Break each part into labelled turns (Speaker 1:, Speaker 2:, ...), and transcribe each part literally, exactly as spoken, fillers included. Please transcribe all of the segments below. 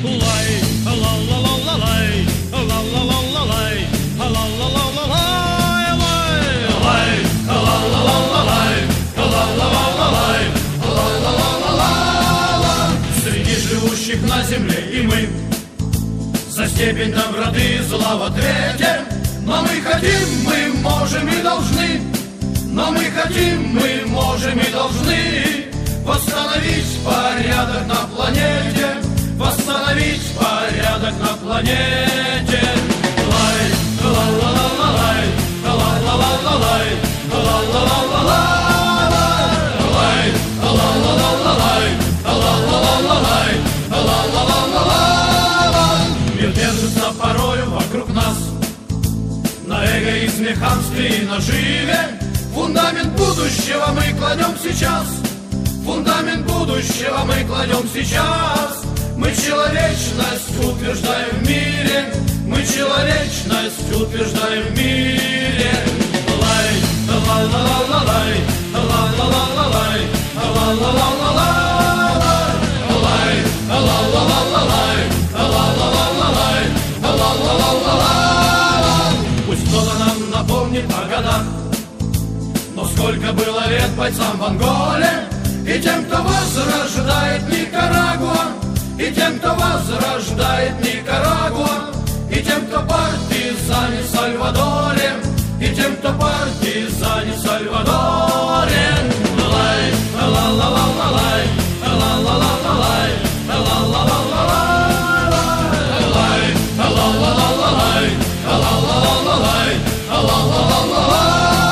Speaker 1: Среди живущих на земле и мы за степень доброты и зла в ответе. Но мы хотим, мы можем и должны, но мы хотим, мы можем и должны восстановить порядок на планете, восстановить порядок на планете. Лай, ла-ла-ла-ла-лай, ла-ла-ла-ла-лай, ла-ла-ла-ла-лай, ла-ла-ла-ла-лай, ла-ла-ла-ла-лай, ла-ла-ла-ла-лай. Мир держится порою вокруг нас на эгоизме, хамстве и наживе. Фундамент будущего мы кладем сейчас, фундамент будущего мы кладем сейчас. Мы человечность утверждаем в мире, мы человечность утверждаем в мире. Лай, ла-ла-ла-ла-лай, ла-ла-ла-ла-лай, ла-ла-ла-ла-лай, лай, ла-ла-ла-ла-лай, ла-ла-ла-ла-лай, ла-ла-ла-ла-лай. Пусть кто-то нам напомнит о годах, но сколько было лет бойцам в Анголе, и тем, кто возрождает Никарагуа, и тем, кто возрождает Никарагуа, и тем, кто партизане в Сальвадоре, и тем, кто партизане в Сальвадоре. Лай, ла-ла-ла-ла-лай, ла-ла-ла-ла-лай, ла-ла-ла-ла-лай, лай, ла-ла-ла-ла-лай, ла-ла-ла-ла-лай, ла-ла-ла-ла-лай.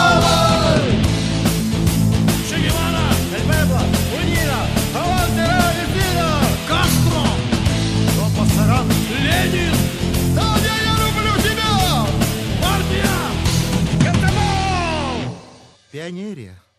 Speaker 2: Ленин! Таня, я люблю тебя! Партия! Комсомол!
Speaker 3: Пионерия.